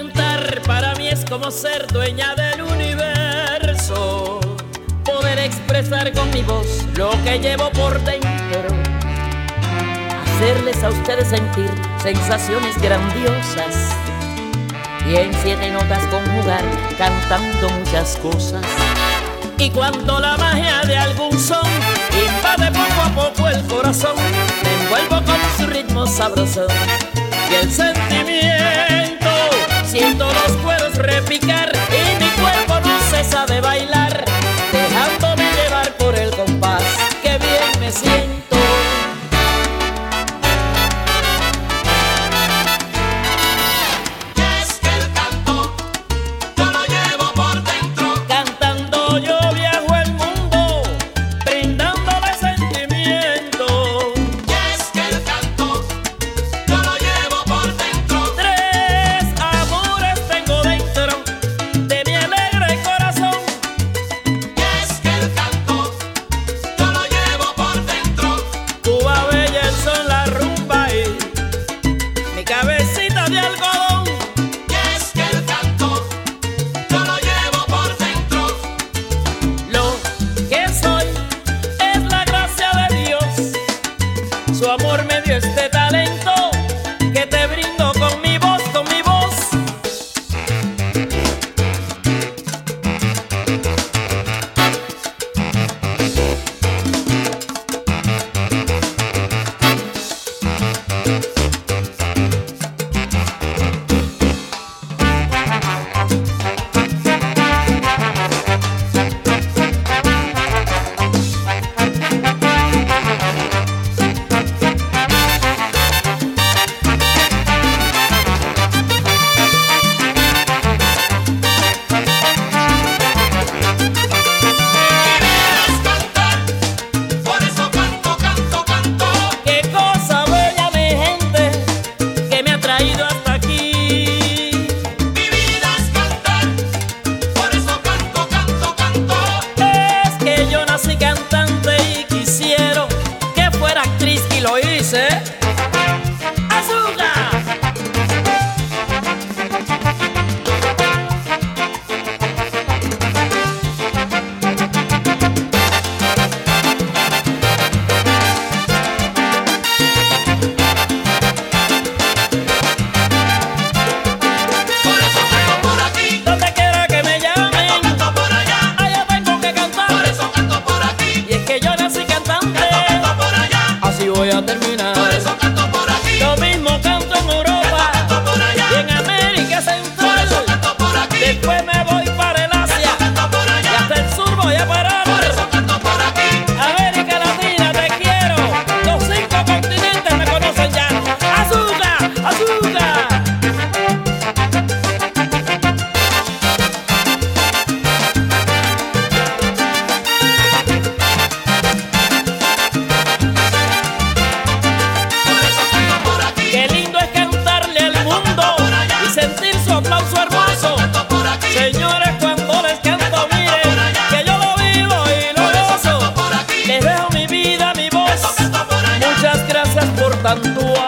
cantar para mí es como ser dueña del universo, poder expresar con mi voz lo que llevo por dentro, hacerles a ustedes sentir sensaciones grandiosas y en 7 notas conjugar cantando muchas cosas. Y cuando la magia de algún son invade poco a poco el corazón, me envuelvo con su ritmo sabroso y el sentimiento. Siento los cueros repicar y mi cuerpo no cesa de bailar, dejándome llevar por el compás. ¡Qué bien me siento! Su amor me dio este talento que te brindo con mi voz, con mi voz. Lo hice. ¡Azúcar! Por eso canto por aquí. Donde quiera que me llamen, Canto, canto por allá. allá tengo que cantar. Por eso canto por aquí. Y es que yo nací cantante. Canto, canto por allá. Así voy a terminar. Por eso canto por aquí. Lo mismo canto en Europa Canto por allá. y en América Por Central. eso canto por aquí. Después me voy para el Asia Canto por y allá. hasta el sur voy a parar. Por eso canto por aquí. América Latina, te quiero. Los 5 continentes me conocen ya. ¡Azúcar! ¡Azúcar! Por eso canto por aquí. Qué lindo es cantarle al mundo y sentir su aplauso hermoso. Canto por aquí. Señores, cuando les canto, miren que yo lo vivo y lo gozo. Les dejo mi vida, mi voz. Canto por allá. Muchas gracias por tanto